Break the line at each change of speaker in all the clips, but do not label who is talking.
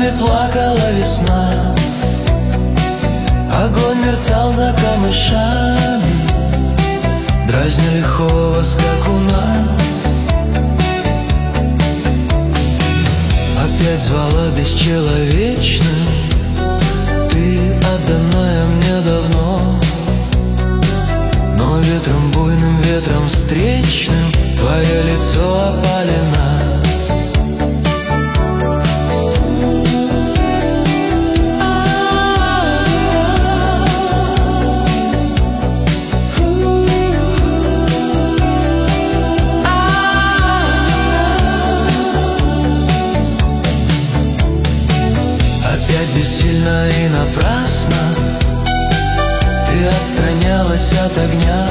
нами плакала весна. Огонь мерцал за камышами, дразня лихого скакуна. Опять звала бесчеловечно, ты отданная мне давно. Но ветром буйным, ветром встречным твое лицо опалено. Бессильно и напрасно ты отстранялась от огня.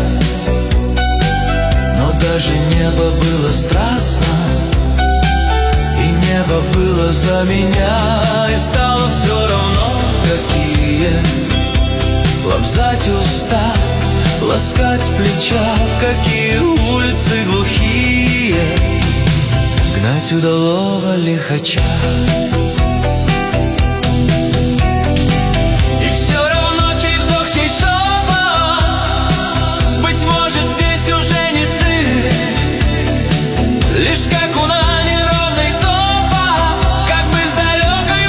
Но даже небо было страстно, и небо было за меня. И стало все равно, какие лобзать уста, ласкать плеча, какие улицы глухие гнать удалого лихача. Лишь как у на неровный топот, как бы с далекой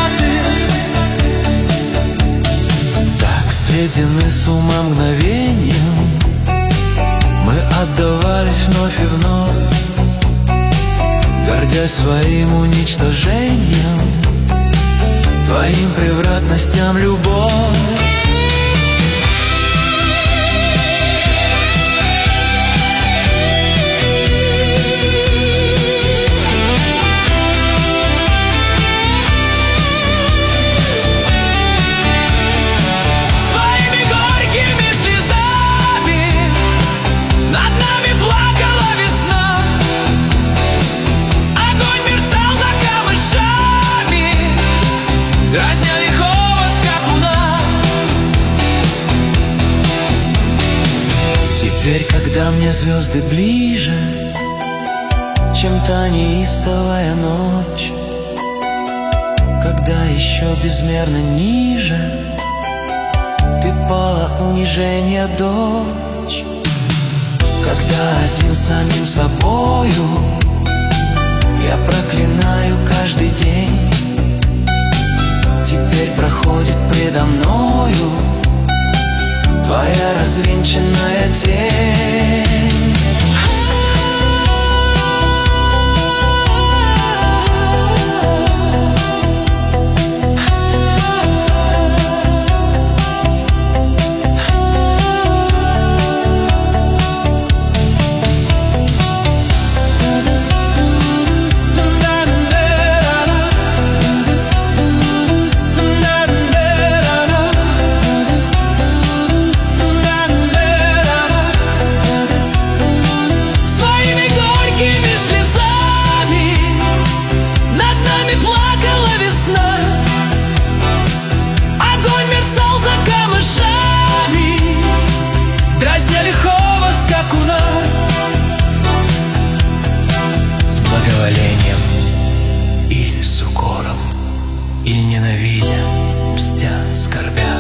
высоты. Так сведены с ума мгновением мы отдавались вновь и вновь, гордясь своим уничтожением, твоим превратностям любовь. Дразня лихого скакуна. Теперь, когда мне звезды ближе, чем та неистовая ночь, когда еще безмерно ниже ты пала унижения дочь, когда один самим собою я проклинаю каждый день. Теперь проходит предо мною твоя развенчанная тень. Или с укором, или ненавидя, мстя, скорбя.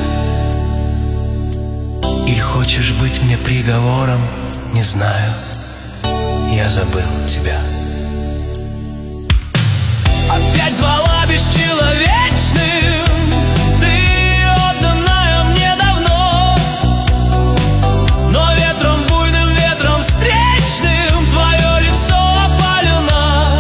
Или хочешь быть мне приговором, не знаю, я забыл тебя. Опять звала бесчеловечным, ты отданная мне давно. Но ветром буйным, ветром встречным твое лицо опалено.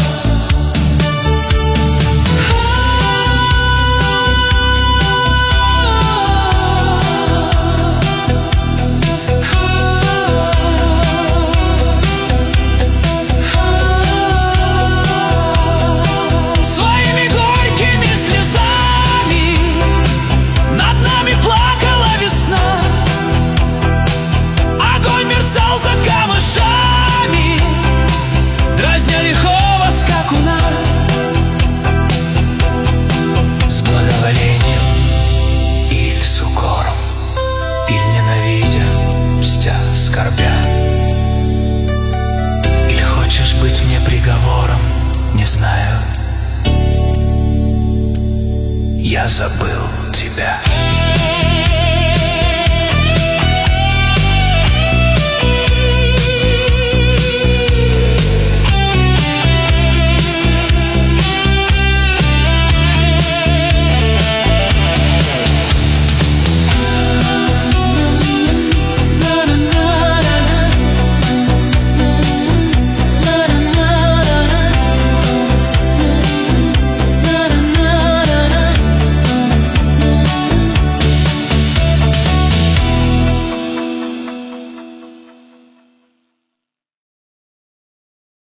Своими горькими слезами над нами плакала весна. Огонь мерцал за камышами, дразня лихого скакуна. С благоволением или с укором, или ненавидя, мстя, скорбя. Или хочешь быть мне приговором, не знаю, Я забыл тебя.